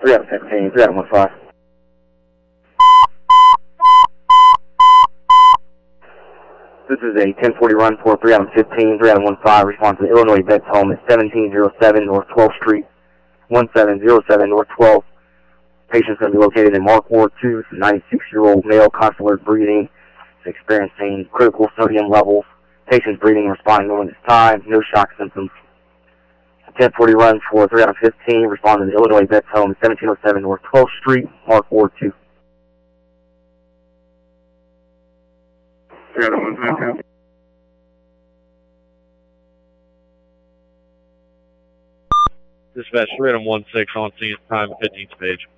3 out of 15, 3 out of 15. This is a 1040 run for 3 out of 15, 3 out of 15. Response to the Illinois Vets Home at 1707 North 12th Street, 1707 North 12th. Patient's going to be located in Mark Ward 2, 96-year-old male, consular breathing, experiencing critical sodium levels. Patient's breathing responding normal this time, no shock symptoms. 1040 run for 3 out of 15, responding to the Illinois Vets Home at 1707 North 12th Street, Mark Ward 2. 3 out of 15. Dispatch 3 out of 16 on scene, time 15th page.